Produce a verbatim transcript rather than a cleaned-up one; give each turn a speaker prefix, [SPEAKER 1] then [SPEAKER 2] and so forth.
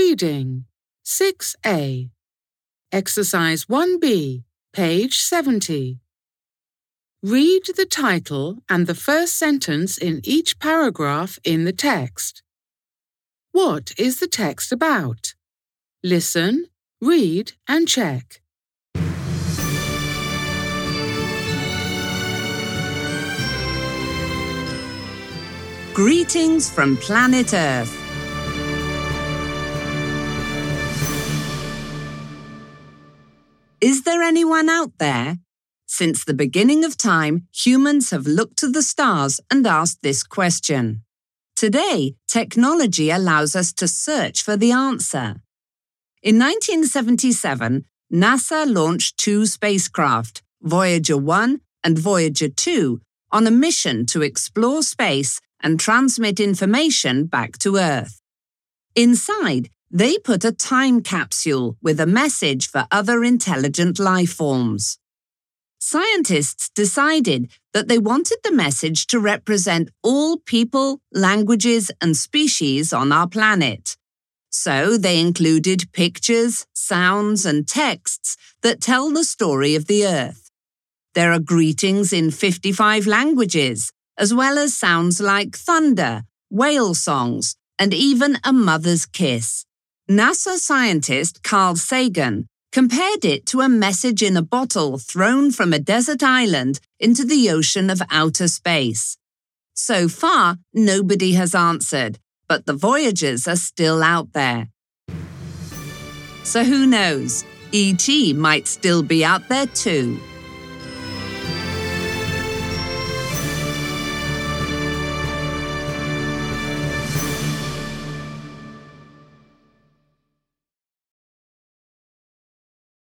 [SPEAKER 1] Reading six A. Exercise one B, page seventy. Read the title and the first sentence in each paragraph in the text. What is the text about? Listen, read and check.
[SPEAKER 2] Greetings from planet Earth. Is there anyone out there? Since the beginning of time, humans have looked to the stars and asked this question. Today, technology allows us to search for the answer. In nineteen seventy-seven, NASA launched two spacecraft, Voyager one and Voyager two, on a mission to explore space and transmit information back to Earth. Inside, they put a time capsule with a message for other intelligent life forms. Scientists decided that they wanted the message to represent all people, languages, and species on our planet. So they included pictures, sounds, and texts that tell the story of the Earth. There are greetings in fifty-five languages, as well as sounds like thunder, whale songs, and even a mother's kiss. NASA scientist Carl Sagan compared it to a message in a bottle thrown from a desert island into the ocean of outer space. So far, nobody has answered, but the Voyagers are still out there. So who knows? E T might still be out there too.